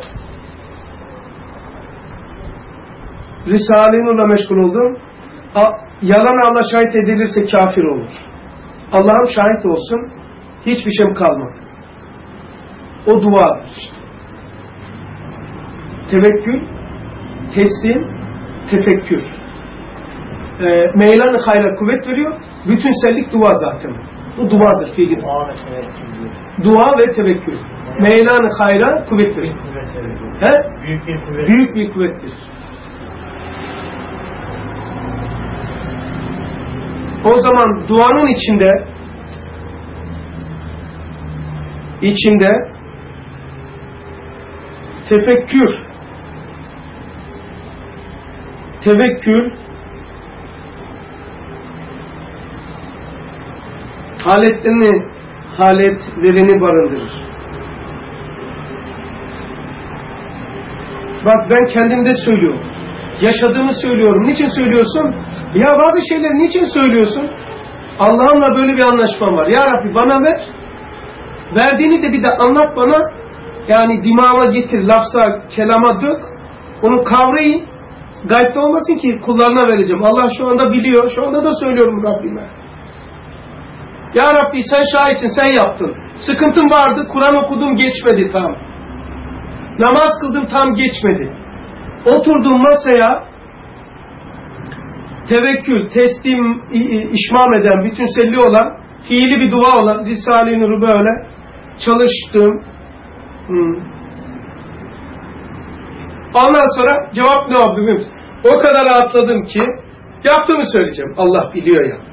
Risale-i Nur'la meşgul oldum. Yalan Allah şahit edilirse kafir olur. Allah'ım şahit olsun, hiçbir şeyim kalmadı. O duadır işte. Tevekkül, teslim, tefekkür. E, meylan-ı hayra kuvvet veriyor. Bütünsellik dua zaten. Bu duadır. Fiil. Dua ve tevekkül. Dua ve tevekkül. Meylan-ı hayra kuvvet veriyor. He? Büyük bir kuvvet. Büyük bir kuvvet verir. O zaman duanın içinde içinde tefekkür, tevekkül, haletlerini, haletlerini barındırır. Bak ben kendimde söylüyorum. Yaşadığımı söylüyorum. Niçin söylüyorsun? Ya bazı şeyleri niçin söylüyorsun? Allah'ımla böyle bir anlaşmam var. Ya Rabbi bana ver. Verdiğini de bir de anlat bana. Yani dimağıma getir, lafza, kelama dök. Onu kavrayın. Gaybde olmasın ki kullarına vereceğim. Allah şu anda biliyor. Şu anda da söylüyorum Rabbime. Ya Rabbi sen şahitsin, sen yaptın. Sıkıntım vardı, Kur'an okudum geçmedi tam. Namaz kıldım tam geçmedi. Oturdum masaya tevekkül, teslim, işmam eden, bütünselliği olan, fiili bir dua olan Risale-i Nur'u böyle çalıştım. Hmm. Ondan sonra cevap ne oldu biliyor musun? O kadar rahatladım ki yaptığımı söyleyeceğim. Allah biliyor ya.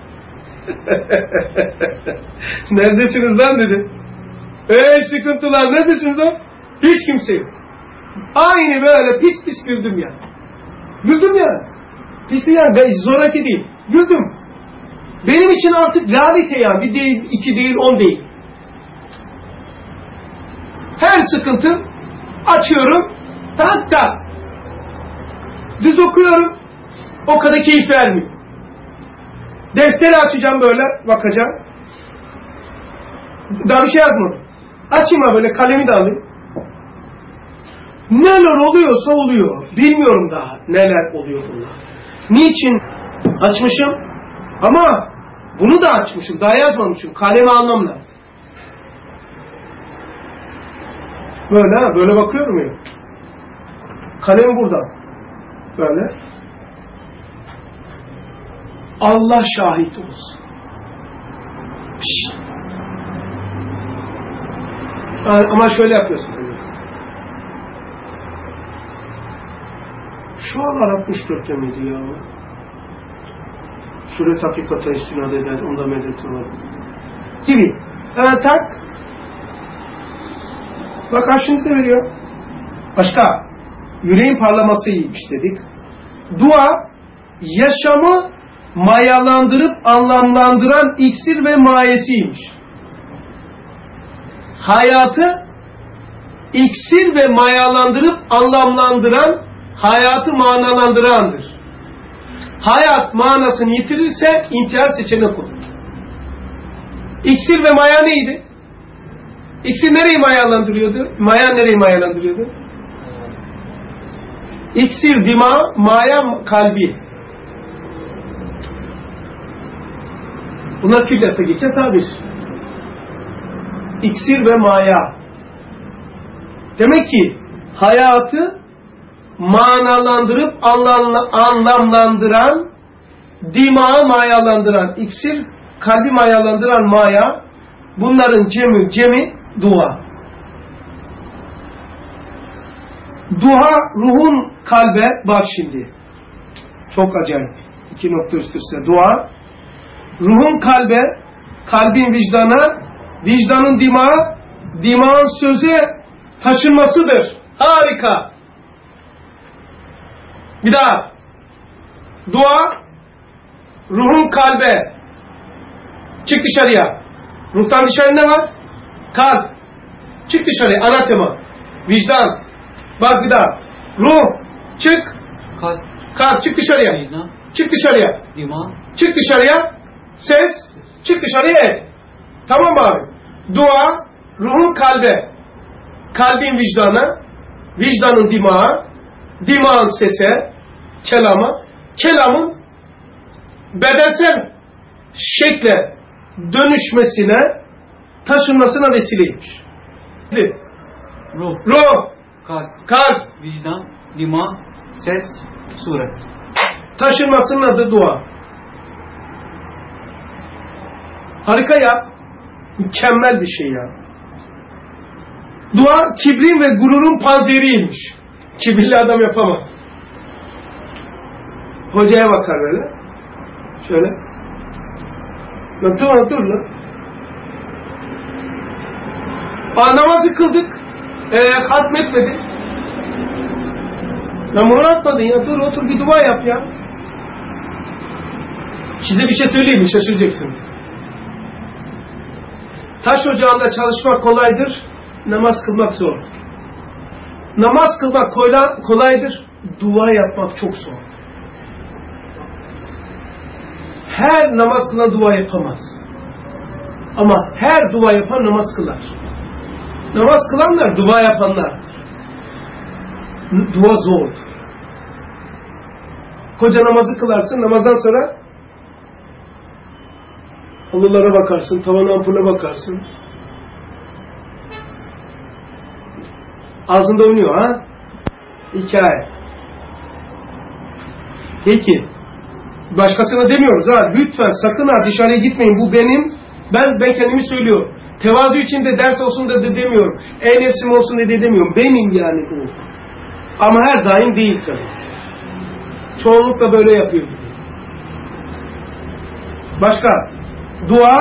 Neredesiniz lan dedi. Ey sıkıntılar neredesiniz lan? Hiç kimse yok. Aynı böyle pis pis güldüm ya. Güldüm ya. Pis yani zoraki değil. Güldüm. Benim için artık realite yani. Bir değil, iki değil, on değil. Her sıkıntı açıyorum. Tak tak. Düz okuyorum. O kadar keyif vermiyor. Defteri açacağım böyle. Bakacağım. Daha bir şey yazmadım. Açayım ha böyle kalemi de alayım. Neler oluyorsa oluyor. Bilmiyorum daha neler oluyor bunlar. Niçin açmışım? Ama bunu da açmışım. Daha yazmamışım. Kalemi almam lazım. Böyle ha. Böyle bakıyorum ya. Kalem burada. Böyle. Allah şahit olsun. Şşt. Ama şöyle yapıyorsun. Şu an altmış dörtte miydi ya? Şuret hakikate istinad eder, onda medet var. Gibi. Evet, tak. Bak karşınızda veriyor. Başka. Yüreğin parlaması iyiymiş dedik. Dua, yaşamı mayalandırıp anlamlandıran iksir ve mayesiymiş. Hayatı iksir ve mayalandırıp anlamlandıran, hayatı manalandırandır. Hayat manasını yitirirse intihar seçenek olur. İksir ve maya neydi? İksir nereyi mayalandırıyordu? Maya nereyi mayalandırıyordu? İksir dima, maya kalbi. Bunlar külliyata geçen tabir. İksir ve maya. Demek ki hayatı manalandırıp anlamlandıran, dimağı mayalandıran iksir, kalbi mayalandıran maya, bunların cemi, cemi dua. Dua, ruhun kalbe, bak şimdi, çok acayip, iki nokta üst üste, dua, ruhun kalbe, kalbin vicdana, vicdanın dimağı, dimağın söze taşınmasıdır. Harika. Bir daha. Dua, ruhun kalbe. Çık dışarıya. Ruhtan dışarı ne var? Kalp. Çık dışarıya. Ana tema. Vicdan. Bak bir daha. Ruh. Çık. Kalp. Kalp. Çık dışarıya. Vicdan. Çık dışarıya. İman. Çık dışarıya. Ses. Çık dışarıya et. Tamam mı abi? Dua, ruhun kalbe. Kalbin vicdana. Vicdanın dimağı. Dimağın sese. Kelama. Kelamın bedensel şekle dönüşmesine, taşınmasına vesileymiş. Ruh. Ruh. Kalp. Kalp. Vicdan. Dima. Ses. Suret. Taşınmasının adı dua. Harika ya. Mükemmel bir şey ya. Dua kibrin ve gururun panzeriymiş. Kibirli adam yapamaz. Hocaya bakar böyle. Şöyle. Lan dur dur lan. Aa, namazı kıldık. Ee, hatmetmedi. Namazı atmadın ya. Dur otur bir dua yap ya. Size bir şey söyleyeyim mi? Şaşıracaksınız. Taş ocağında çalışmak kolaydır. Namaz kılmak zor. Namaz kılmak kolaydır. Dua yapmak çok zor. Her namaz kılan dua yapamaz. Ama her dua yapan namaz kılar. Namaz kılanlar dua yapanlardır. Dua zordur. Koca namazı kılarsın, namazdan sonra halılara bakarsın, tavan ampule bakarsın. Ağzında oynuyor ha? Hikaye. Peki. Başkasına demiyoruz ha. Lütfen sakın ha dışarıya gitmeyin. Bu benim. Ben ben kendimi söylüyorum. Tevazu için de ders olsun da de demiyorum. En nefsim olsun da de demiyorum. Benim yani bu. Ama her daim değil tabii. Çoğunlukla böyle yapıyor. Başka. Dua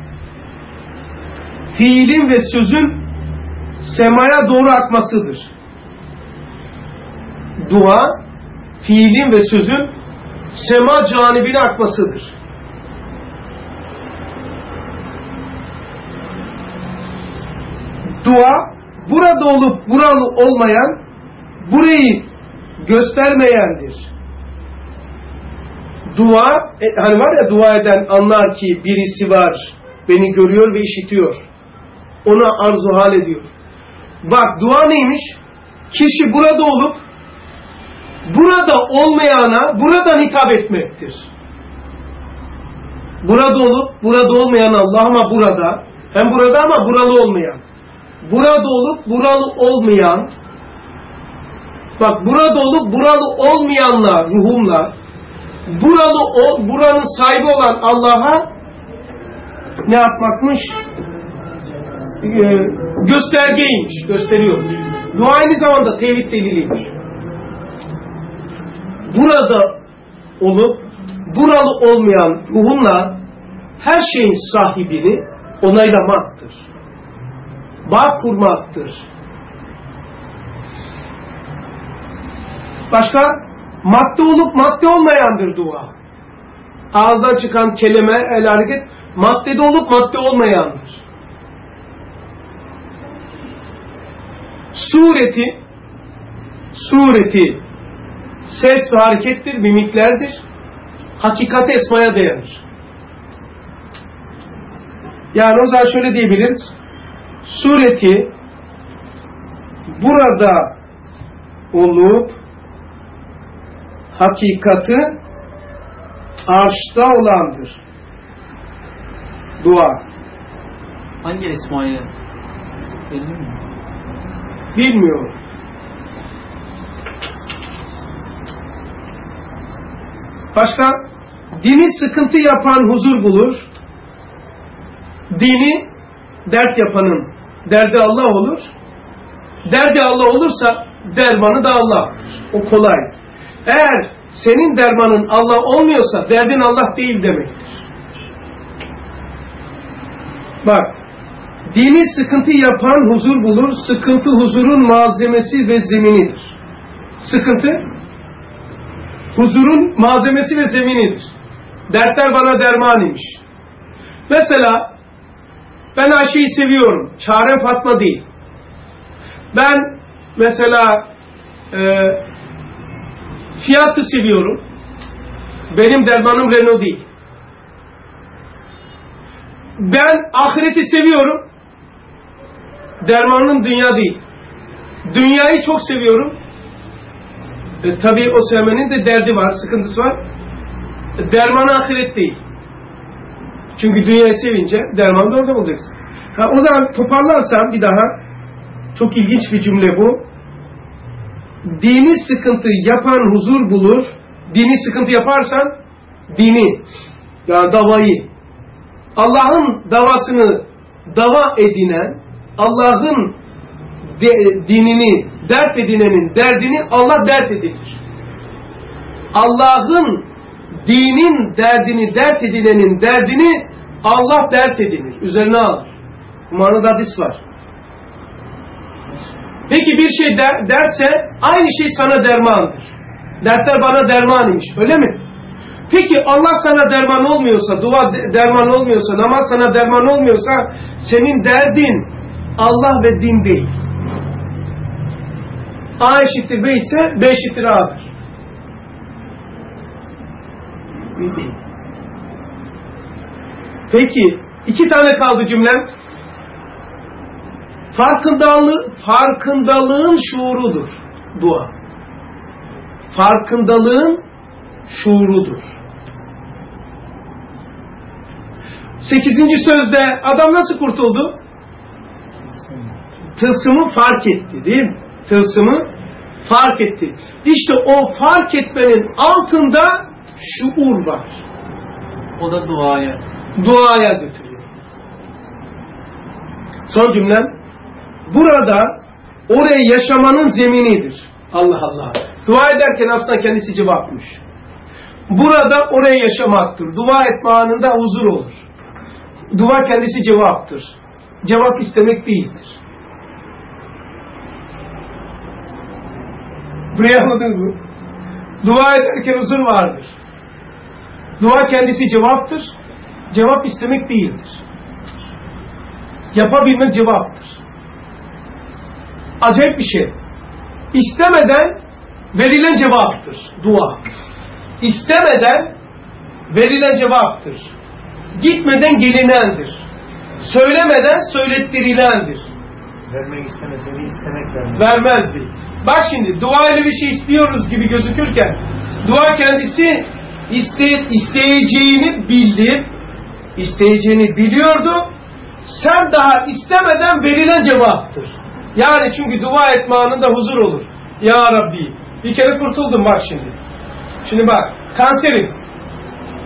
fiilin ve sözün semaya doğru akmasıdır. Dua fiilin ve sözün sema canibine akmasıdır. Dua burada olup buralı olmayan, burayı göstermeyendir. Dua, e, hani var ya dua eden anlar ki birisi var, beni görüyor ve işitiyor. Ona arzu hal ediyor. Bak dua neymiş? Kişi burada olup burada olmayana buradan hitap etmektir. Burada olup burada olmayan Allah ama burada. Hem burada ama buralı olmayan. Burada olup buralı olmayan. Bak burada olup buralı olmayanla, ruhumla buralı o, buranın sahibi olan Allah'a ne yapmakmış? e, göstergeymiş, gösteriyormuş. Dua aynı zamanda tevhid deliliymiş. Burada olup buralı olmayan ruhunla her şeyin sahibini onaylamaktır. Bağ kurmaktır. Başka? Madde olup madde olmayandır dua. Ağızdan çıkan kelime, el hareket maddede olup madde olmayandır. Sureti sureti ses ve harekettir, mimiklerdir. Hakikat esmaya dayanır. Yani o zaman şöyle diyebiliriz. Sureti burada olup hakikati arşta olandır. Dua. Hangi esmayı belli mi? Bilmiyorum. Başka? Dini sıkıntı yapan huzur bulur. Dini dert yapanın derdi Allah olur. Derdi Allah olursa dermanı da Allah'tır. O kolay. Eğer senin dermanın Allah olmuyorsa derdin Allah değil demektir. Bak, dini sıkıntı yapan huzur bulur. Sıkıntı huzurun malzemesi ve zeminidir. Sıkıntı huzurun malzemesi ve zeminidir. Dertler bana derman imiş. Mesela ben Ayşe'yi seviyorum. Çarem Fatma değil. Ben mesela e, Fiat'ı seviyorum. Benim dermanım Renault değil. Ben ahireti seviyorum. Dermanım dünya değil. Dünyayı çok seviyorum. E, tabii o sevmenin de derdi var, sıkıntısı var. E, dermanı ahiret değil. Çünkü dünyayı sevince dermanı da orada bulacaksın. Ha, o zaman toparlarsam bir daha, çok ilginç bir cümle bu. Dini sıkıntı yapan huzur bulur. Dini sıkıntı yaparsan dini, yani davayı, Allah'ın davasını dava edinen, Allah'ın de, dinini dert edinenin derdini Allah dert edilir. Allah'ın dinin derdini dert edinenin derdini Allah dert edinir. Üzerine alır. Manada hadis var. Peki bir şey der, dertse aynı şey sana dermandır. Dertler bana derman imiş. Öyle mi? Peki Allah sana derman olmuyorsa, dua derman olmuyorsa, namaz sana derman olmuyorsa senin derdin Allah ve din değil. A eşittir B ise B eşittir A'dır. Peki iki tane kaldı cümlem. Farkındalığı, farkındalığın şuurudur dua. Farkındalığın şuurudur. Sekizinci sözde adam nasıl kurtuldu? Tılsımı fark etti, değil mi? Tılsımı fark etti. İşte o fark etmenin altında şuur var. O da duaya. Duaya götürüyor. Son cümlem. Burada oraya yaşamanın zeminidir. Allah Allah. Dua ederken aslında kendisi cevapmış. Burada oraya yaşamaktır. Dua etme anında huzur olur. Dua kendisi cevaptır. Cevap istemek değildir. Burayı anladınız mı? Dua ederken huzur vardır. Dua kendisi cevaptır. Cevap istemek değildir. Yapabilmek cevaptır. Acayip bir şey. İstemeden verilen cevaptır. Dua. İstemeden verilen cevaptır. Gitmeden gelinendir. Söylemeden söylettirilendir. Vermek istemeseydi istemek vermez. Vermezdi. Bak şimdi dua ile bir şey istiyoruz gibi gözükürken dua kendisi iste, isteyeceğini bildi. İsteyeceğini biliyordu. Sen daha istemeden verilen cevaptır. Yani çünkü dua etme anında huzur olur. Ya Rabbi. Bir kere kurtuldum bak şimdi. Şimdi bak. Kanserim.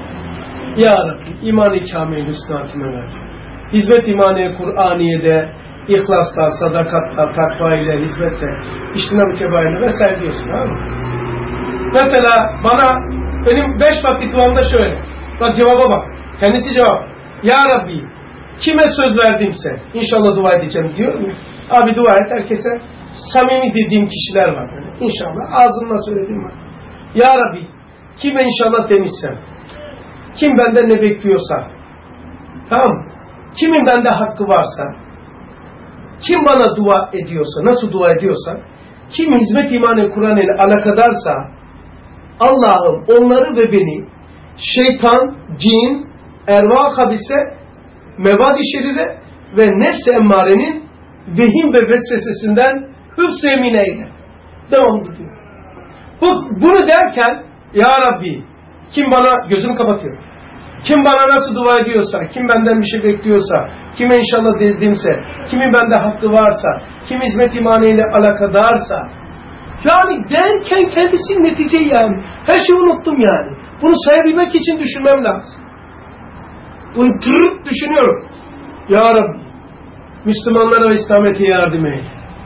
Ya Rabbi. İman-ı Kamil-i Hüsnatime ver. Hizmet-i İmaniye Kur'aniye'de İhlasla, sadakatla, takva ile, hizmetle, iştinab-ı kebairle vesaire diyorsun. Tamam mı? Mesela bana, benim beş vakit duamda şöyle. Bak cevaba bak. Kendisi cevap. Ya Rabbi, kime söz verdimse inşallah dua edeceğim diyor. Abi dua et, herkese samimi dediğim kişiler var. Yani İnşallah ağzımla söylediğim var. Ya Rabbi, kime inşallah demişsem, kim benden ne bekliyorsa, tamam mı? Kimin bende hakkı varsa, kim bana dua ediyorsa, nasıl dua ediyorsa, kim hizmet imanı Kur'an ile alakadarsa, Allah'ım onları ve beni şeytan, cin, erva habise, mevad-i şerire ve nefs-i emmarenin vehim ve vesvesesinden hıfz-ı emine eyle. Devam ediyor. Bu, bunu derken Ya Rabbi, kim bana, gözümü kapatıyor, kim bana nasıl dua ediyorsa, kim benden bir şey bekliyorsa, kime inşallah dediğimse, kimin bende hakkı varsa, kim hizmet imanıyla alakadarsa, yani derken kendisi netice yani. Her şeyi unuttum yani. Bunu sayabilmek için düşünmem lazım. Bunu tırıp düşünüyorum. Ya Rabbi, Müslümanlara ve İslamiyet'e yardım eyle.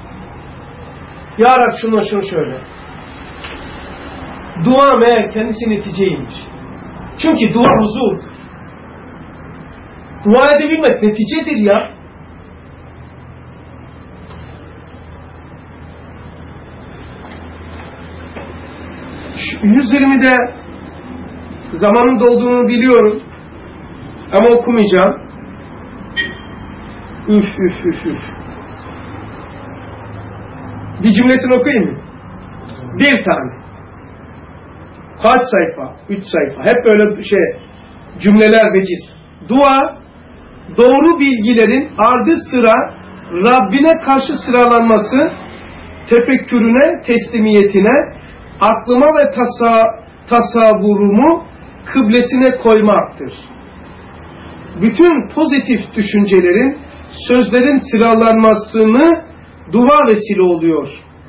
Ya Rabbi şunu şunu şöyle. Dua meğer kendisi neticeymiş. Çünkü dua huzur. Dua edebilmek neticedir ya. yüz yirmide zamanın dolduğunu biliyorum. Ama okumayacağım. Üf üf üf üf. Bir cümlesini okuyayım mı? Bir tane. Kaç sayfa? Üç sayfa. Hep böyle şey cümleler veciz. Dua, doğru bilgilerin ardı sıra Rabbine karşı sıralanması, tefekkürüne, teslimiyetine, aklıma ve tasa, tasavvurumu kıblesine koymaktır. Bütün pozitif düşüncelerin, sözlerin sıralanmasını dua vesile oluyor.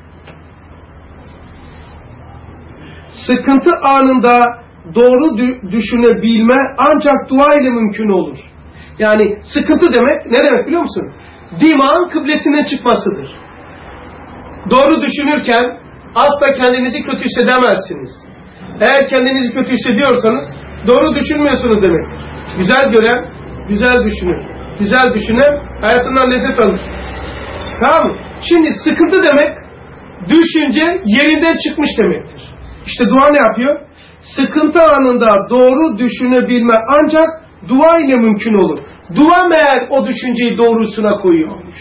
Sıkıntı anında doğru düşünebilme ancak dua ile mümkün olur. Yani sıkıntı demek ne demek biliyor musun? Dimağın kıblesine çıkmasıdır. Doğru düşünürken asla kendinizi kötü hissedemezsiniz. Eğer kendinizi kötü hissediyorsanız doğru düşünmüyorsunuz demektir. Güzel gören, güzel düşünür. Güzel düşünen hayatından lezzet alır. Tamam mı? Şimdi sıkıntı demek düşünce yerinden çıkmış demektir. İşte dua ne yapıyor? Sıkıntı anında doğru düşünebilme ancak dua ile mümkün olur. Dua meğer o düşünceyi doğrusuna koyuyormuş.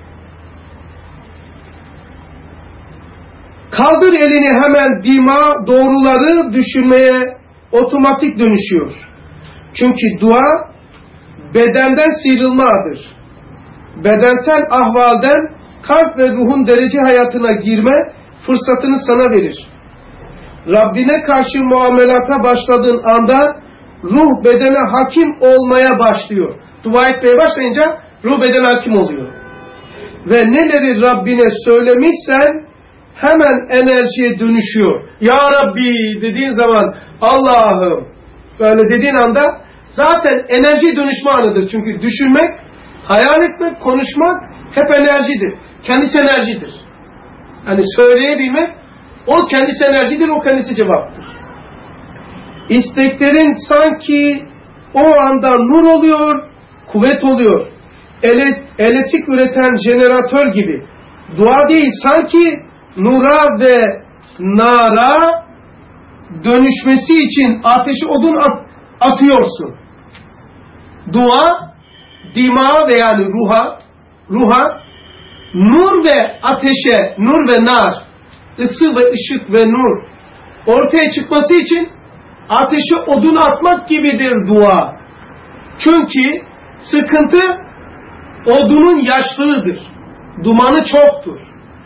Kaldır elini hemen dima doğruları düşünmeye otomatik dönüşüyor. Çünkü dua bedenden sıyrılmadır. Bedensel ahvalden kalp ve ruhun derece hayatına girme fırsatını sana verir. Rabbine karşı muamelata başladığın anda ruh bedene hakim olmaya başlıyor. Dua etmeye başlayınca ruh bedene hakim oluyor. Ve neleri Rabbine söylemişsen hemen enerjiye dönüşüyor. Ya Rabbi dediğin zaman Allah'ım böyle dediğin anda zaten enerji dönüşme anıdır. Çünkü düşünmek, hayal etmek, konuşmak hep enerjidir. Kendisi enerjidir. Yani söyleyebilmek o kendisi enerjidir, o kendisi cevaptır. İsteklerin sanki o anda nur oluyor, kuvvet oluyor. Ele, elektrik üreten jeneratör gibi. Dua değil, sanki nura ve nara dönüşmesi için ateşi odun at, atıyorsun. Dua, dima ve yani ruha, ruha, nur ve ateşe, nur ve nar, ısı ve ışık ve nur ortaya çıkması için ateşe odun atmak gibidir dua. Çünkü sıkıntı odunun yaşlığıdır. Dumanı çoktur.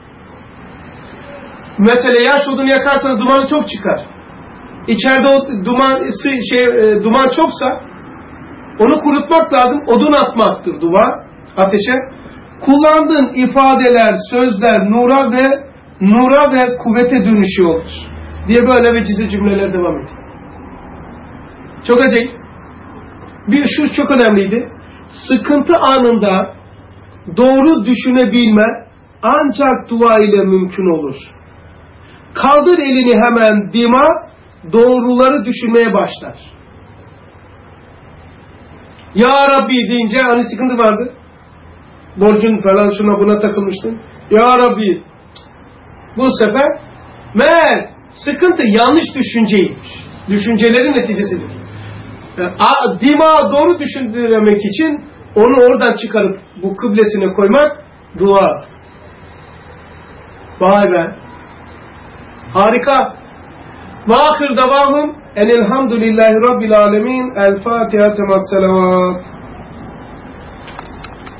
Mesela yaş odunu yakarsanız dumanı çok çıkar. İçeride o duman şey duman çoksa onu kurutmak lazım. Odun atmaktır dua ateşe. Kullandığın ifadeler, sözler nura ve nura ve kuvvete dönüşüyor diye böyle vecize cümleler devam ediyor. Çok acayip. Bir şu çok önemliydi. Sıkıntı anında doğru düşünebilme ancak dua ile mümkün olur. Kaldır elini hemen dima, doğruları düşünmeye başlar. Ya Rabbi deyince hani sıkıntı vardı. Borcun falan şuna buna takılmıştın. Ya Rabbi. Bu sefer meğer sıkıntı yanlış düşünceymiş. Düşüncelerin neticesidir. Yani, dima doğru düşündürmek için onu oradan çıkarıp bu kıblesine koymak dua. Vay be. Harika. Ve ahir devamım enelhamdülillahi rabbil alemin. El Fatiha temas selavat.